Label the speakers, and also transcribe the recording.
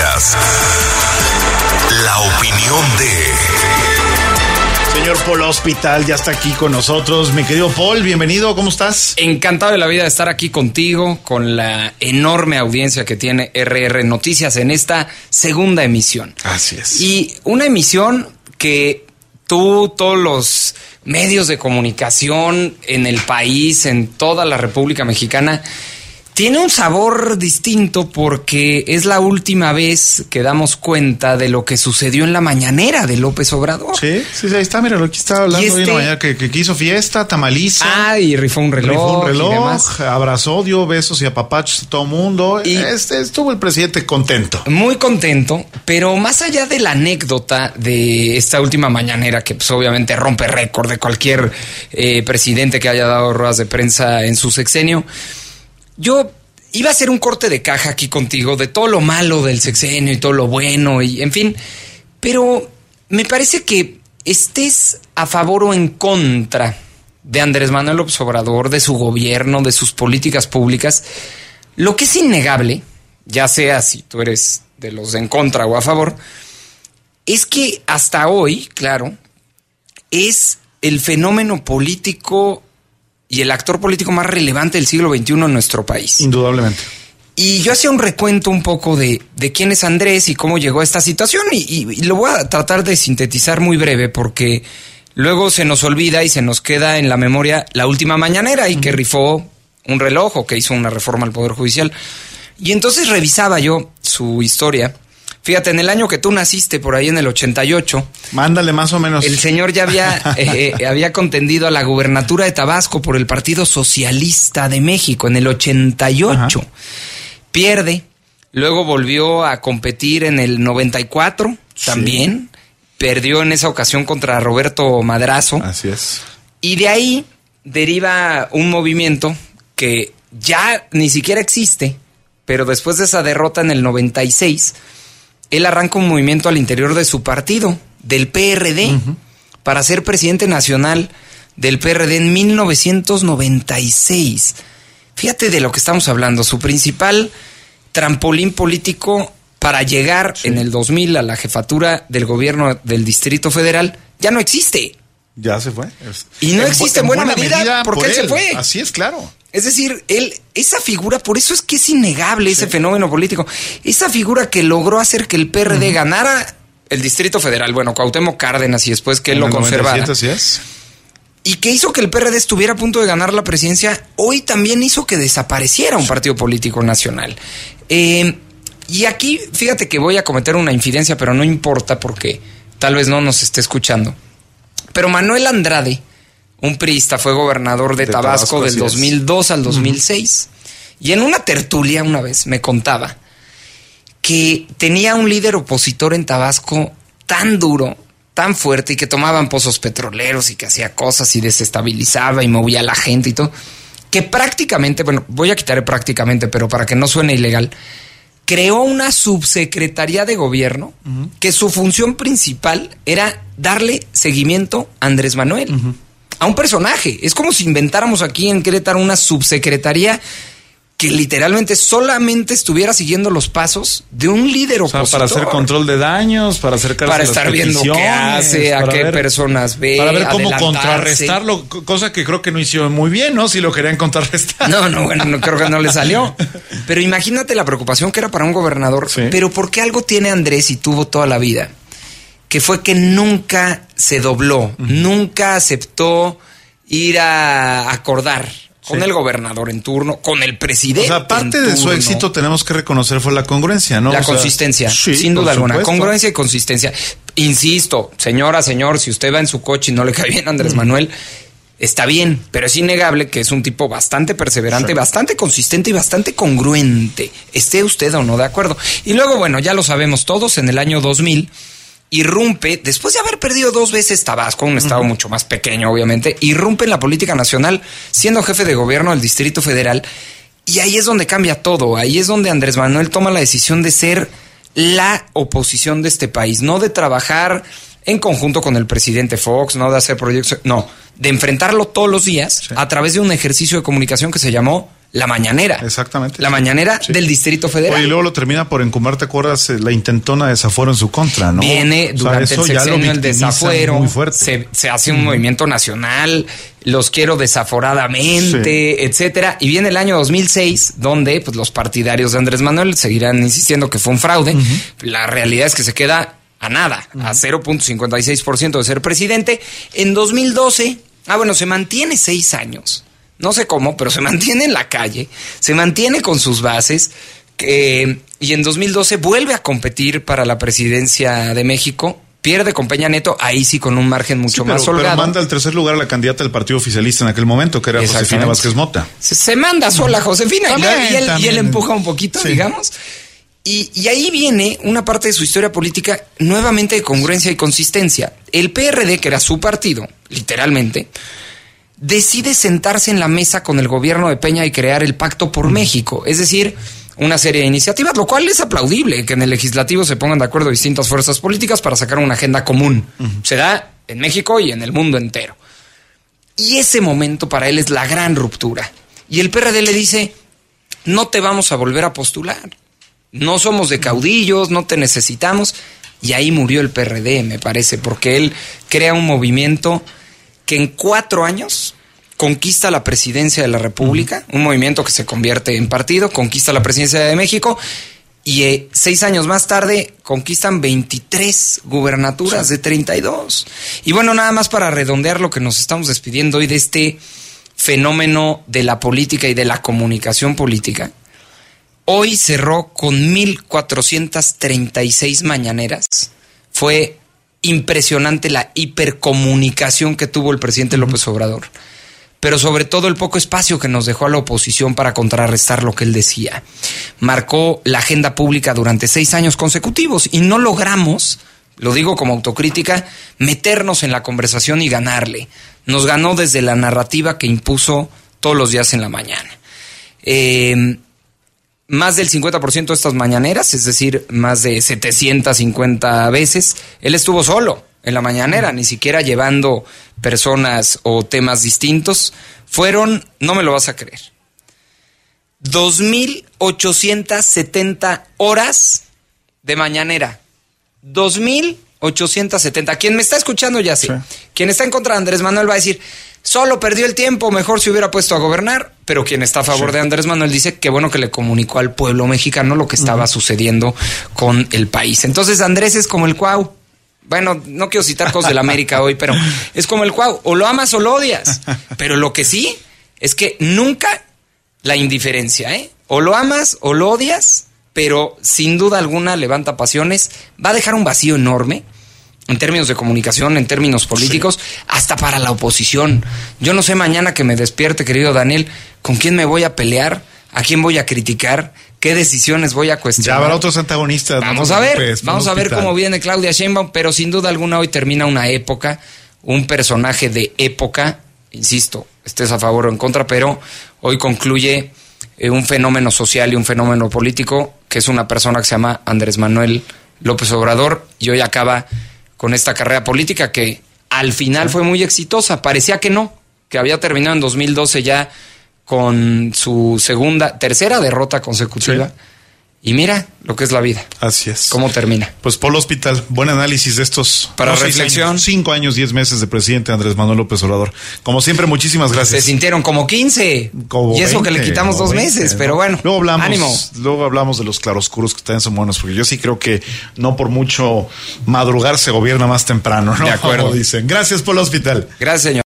Speaker 1: Noticias. La opinión de...
Speaker 2: Señor Paul Hospital ya está aquí con nosotros. Mi querido Paul, bienvenido, ¿cómo estás?
Speaker 3: Encantado de la vida de estar aquí contigo, con la enorme audiencia que tiene RR Noticias en esta segunda emisión.
Speaker 2: Así es.
Speaker 3: Y una emisión que tú, todos los medios de comunicación en el país, en toda la República Mexicana, tiene un sabor distinto porque es la última vez que damos cuenta de lo que sucedió en la mañanera de López Obrador.
Speaker 2: Sí, ahí está, mira, lo que estaba hablando hoy en la mañana, que hizo fiesta, tamaliza.
Speaker 3: Y rifó un reloj.
Speaker 2: Y demás. Abrazó, dio besos y apapachos a todo mundo. Y estuvo el presidente contento.
Speaker 3: Muy contento, pero más allá de la anécdota de esta última mañanera, que pues obviamente rompe récord de cualquier presidente que haya dado ruedas de prensa en su sexenio, yo iba a hacer un corte de caja aquí contigo de todo lo malo del sexenio y todo lo bueno y en fin, pero me parece que estés a favor o en contra de Andrés Manuel López Obrador, de su gobierno, de sus políticas públicas, lo que es innegable, ya sea si tú eres de los de en contra o a favor, es que hasta hoy, claro, es el fenómeno político y el actor político más relevante del siglo XXI en nuestro país.
Speaker 2: Indudablemente.
Speaker 3: Y yo hacía un recuento un poco de quién es Andrés y cómo llegó a esta situación y lo voy a tratar de sintetizar muy breve porque luego se nos olvida y se nos queda en la memoria la última mañanera y que rifó un reloj o que hizo una reforma al Poder Judicial. Y entonces revisaba yo su historia. Fíjate, en el año que tú naciste, por ahí en el 88...
Speaker 2: Mándale más o menos.
Speaker 3: El señor ya había contendido a la gubernatura de Tabasco por el Partido Socialista de México en el 88. Ajá. Pierde, luego volvió a competir en el 94 también. Sí. Perdió en esa ocasión contra Roberto Madrazo.
Speaker 2: Así es.
Speaker 3: Y de ahí deriva un movimiento que ya ni siquiera existe, pero después de esa derrota en el 96... él arranca un movimiento al interior de su partido, del PRD, para ser presidente nacional del PRD en 1996. Fíjate de lo que estamos hablando. Su principal trampolín político para llegar en el 2000 a la jefatura del gobierno del Distrito Federal ya no existe.
Speaker 2: Ya se fue.
Speaker 3: Y no existe en buena medida porque él se fue.
Speaker 2: Así es, claro.
Speaker 3: Es decir, esa figura, por eso es que es innegable ese fenómeno político. Esa figura que logró hacer que el PRD ganara el Distrito Federal, bueno, Cuauhtémoc Cárdenas y después que él lo conservara.
Speaker 2: Así es.
Speaker 3: Y que hizo que el PRD estuviera a punto de ganar la presidencia, hoy también hizo que desapareciera un partido político nacional. Y aquí, fíjate que voy a cometer una infidencia, pero no importa porque tal vez no nos esté escuchando. Pero Manuel Andrade, un priista, fue gobernador de Tabasco del 2002 al 2006. Y en una tertulia una vez me contaba que tenía un líder opositor en Tabasco tan duro, tan fuerte, y que tomaban pozos petroleros y que hacía cosas y desestabilizaba y movía a la gente y todo, que prácticamente, bueno, voy a quitar prácticamente, pero para que no suene ilegal, creó una subsecretaría de gobierno que su función principal era darle seguimiento a Andrés Manuel. A un personaje. Es como si inventáramos aquí en Querétaro una subsecretaría que literalmente solamente estuviera siguiendo los pasos de un líder opositor.
Speaker 2: Para hacer control de daños, para acercarse a las
Speaker 3: estar viendo qué hace, a qué personas ve,
Speaker 2: para ver cómo contrarrestarlo, cosa que creo que no hicieron muy bien, ¿no? Si lo querían contrarrestar.
Speaker 3: No, creo que no le salió. Pero imagínate la preocupación que era para un gobernador. Sí. Pero ¿por qué algo tiene Andrés y tuvo toda la vida? Que fue que nunca se dobló, nunca aceptó ir a acordar con el gobernador en turno, con el presidente.
Speaker 2: O sea, parte de su éxito tenemos que reconocer fue la congruencia, ¿no?
Speaker 3: La consistencia, sin duda alguna. Congruencia y consistencia. Insisto, señor, si usted va en su coche y no le cae bien a Andrés Manuel, está bien, pero es innegable que es un tipo bastante perseverante, bastante consistente y bastante congruente, esté usted o no de acuerdo. Y luego, bueno, ya lo sabemos todos, en el año 2000... irrumpe, después de haber perdido 2 veces Tabasco, un estado mucho más pequeño obviamente, irrumpe en la política nacional siendo jefe de gobierno del Distrito Federal, y ahí es donde cambia todo. Ahí es donde Andrés Manuel toma la decisión de ser la oposición de este país, no de trabajar en conjunto con el presidente Fox, no de hacer proyectos, no, de enfrentarlo todos los días a través de un ejercicio de comunicación que se llamó la mañanera.
Speaker 2: Exactamente.
Speaker 3: La mañanera del Distrito Federal.
Speaker 2: Oye, y luego lo termina por encumar, ¿te acuerdas? La intentona de desafuero en su contra, ¿no?
Speaker 3: Viene durante el sexenio el desafuero,
Speaker 2: muy fuerte.
Speaker 3: se hace un movimiento nacional, los quiero desaforadamente, etcétera. Y viene el año 2006, donde pues, los partidarios de Andrés Manuel seguirán insistiendo que fue un fraude. La realidad es que se queda a nada, a 0.56% de ser presidente. En 2012, se mantiene 6 años. No sé cómo, pero se mantiene en la calle, se mantiene con sus bases, y en 2012 vuelve a competir para la presidencia de México, pierde con Peña Nieto, ahí sí con un margen mucho más holgado.
Speaker 2: Pero manda al tercer lugar a la candidata del partido oficialista en aquel momento, que era Josefina Vázquez Mota.
Speaker 3: Se manda sola Josefina,
Speaker 2: También,
Speaker 3: y él empuja un poquito, digamos. Y ahí viene una parte de su historia política nuevamente de congruencia y consistencia. El PRD, que era su partido, literalmente, decide sentarse en la mesa con el gobierno de Peña y crear el Pacto por México. Es decir, una serie de iniciativas, lo cual es aplaudible, que en el legislativo se pongan de acuerdo distintas fuerzas políticas para sacar una agenda común. Se da en México y en el mundo entero. Y ese momento para él es la gran ruptura. Y el PRD le dice, no te vamos a volver a postular. No somos de caudillos, no te necesitamos. Y ahí murió el PRD, me parece, porque él crea un movimiento que en 4 años conquista la presidencia de la República, un movimiento que se convierte en partido, conquista la presidencia de México, y 6 años más tarde conquistan 23 gubernaturas de 32. Y bueno, nada más para redondear lo que nos estamos despidiendo hoy de este fenómeno de la política y de la comunicación política. Hoy cerró con 1,436 mañaneras. Fue impresionante la hipercomunicación que tuvo el presidente López Obrador, pero sobre todo el poco espacio que nos dejó a la oposición para contrarrestar lo que él decía. Marcó la agenda pública durante 6 años consecutivos y no logramos, lo digo como autocrítica, meternos en la conversación y ganarle. Nos ganó desde la narrativa que impuso todos los días en la mañana. Más del 50% de estas mañaneras, es decir, más de 750 veces, él estuvo solo en la mañanera, ni siquiera llevando personas o temas distintos. Fueron, no me lo vas a creer, 2,870 horas de mañanera. 2,870. Quien me está escuchando ya sé. Sí. Quien está en contra de Andrés Manuel va a decir, solo perdió el tiempo, mejor se hubiera puesto a gobernar. Pero quien está a favor de Andrés Manuel dice que bueno que le comunicó al pueblo mexicano lo que estaba sucediendo con el país. Entonces Andrés es como el Cuau. Bueno, no quiero citar cosas de la América hoy, pero es como el Cuau. O lo amas o lo odias. Pero lo que sí es que nunca la indiferencia, ¿eh? O lo amas o lo odias, pero sin duda alguna levanta pasiones. Va a dejar un vacío enorme en términos de comunicación, en términos políticos, hasta para la oposición. Yo no sé mañana que me despierte, querido Daniel, con quién me voy a pelear, a quién voy a criticar, qué decisiones voy a cuestionar.
Speaker 2: Ya habrá otros antagonistas.
Speaker 3: Vamos a ver cómo viene Claudia Sheinbaum, pero sin duda alguna hoy termina una época, un personaje de época, insisto, estés a favor o en contra, pero hoy concluye un fenómeno social y un fenómeno político, que es una persona que se llama Andrés Manuel López Obrador, y hoy acaba con esta carrera política que al final fue muy exitosa. Parecía que no, que había terminado en 2012 ya con su tercera derrota consecutiva. Sí. Y mira lo que es la vida.
Speaker 2: Así es.
Speaker 3: ¿Cómo termina?
Speaker 2: Pues Polo Hospital, buen análisis de estos
Speaker 3: para reflexión.
Speaker 2: 5 años, 10 meses de presidente Andrés Manuel López Obrador. Como siempre, muchísimas gracias.
Speaker 3: Se sintieron como 15.
Speaker 2: Como
Speaker 3: y eso
Speaker 2: 20,
Speaker 3: que le quitamos 2 meses, pero bueno.
Speaker 2: Ánimo. Luego hablamos de los claroscuros que también son buenos, porque yo sí creo que no por mucho madrugar se gobierna más temprano, ¿no?
Speaker 3: De acuerdo.
Speaker 2: Como dicen. Gracias, Polo Hospital.
Speaker 3: Gracias, señor.